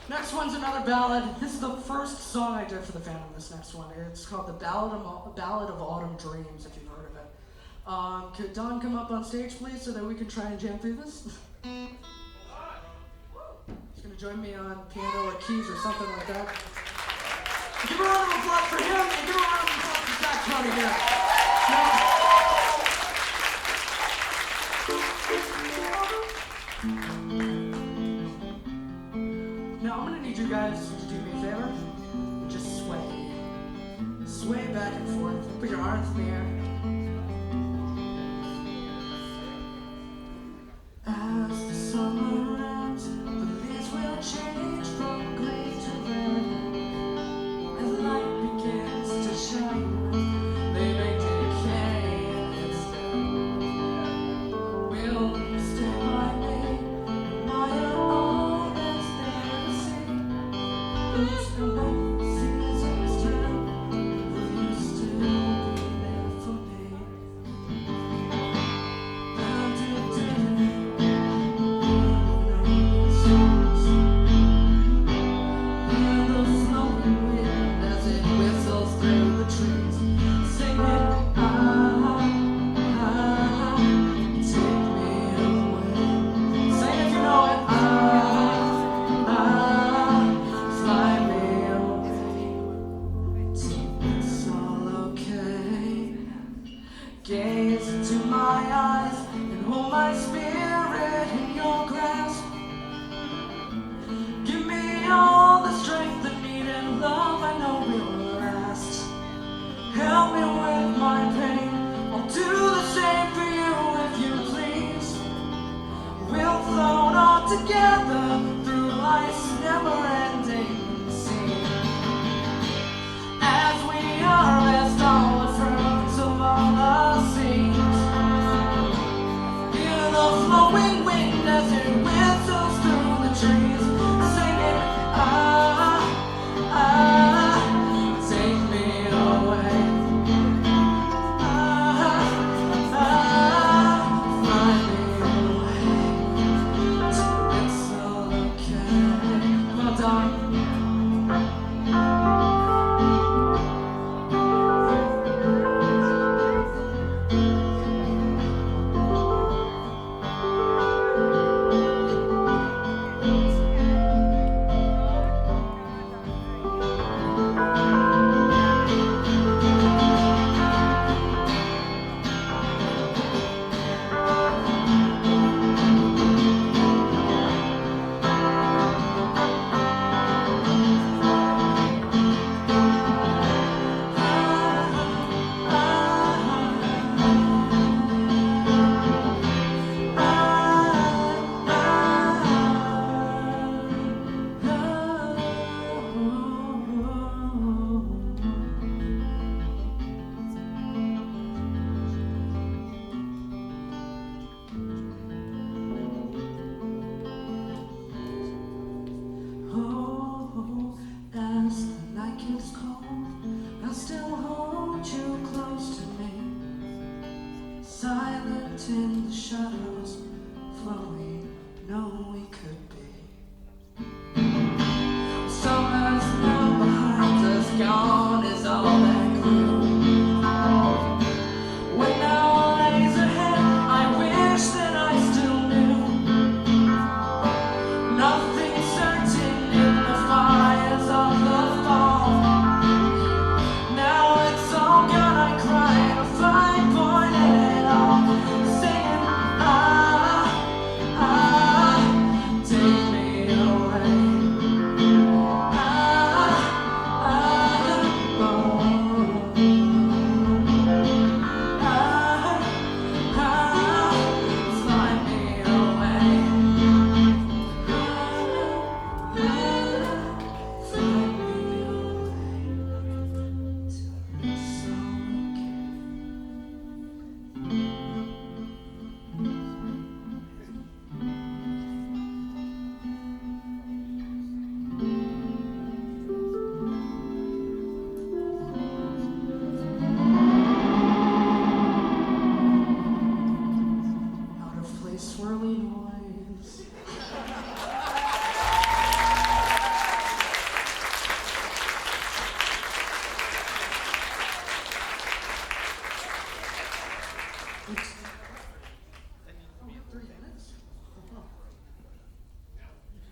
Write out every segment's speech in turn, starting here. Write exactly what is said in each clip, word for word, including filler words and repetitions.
Next one's another ballad. This is the first song I did for the Phantom, this next one. It's called The Ballad of, Ballad of Autumn Dreams, if you've heard of it. Um, could Don come up on stage, please, so that we can try and jam through this? He's going to join me on piano or keys or something like that. Give a round of applause for him, and give a round of applause for Zach Cody here. Now, Now, I'm gonna need you guys to do me a favor and just sway. Sway back and forth. Put your arms in the air. As the summer ends, the leaves will change from green to red. As light begins to shine, they may decay instead. Will you stay by me? Admire all that's there to see. Who's the one seasons turn? Will you still be there for me? I do do. Gaze into my eyes and hold my spirit in your grasp. Give me all the strength I need and love I know will last. Help me with my pain, I'll do the same for you if you please. We'll float all together through life's never-ending sea. As we harvest all the fruits of all the seeds, hear the flowing wind as it whistles through the trees, singing, ah, ah, take me away. Ah, ah, fly me away. It's all okay. Come on, Don.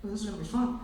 This is gonna be fun.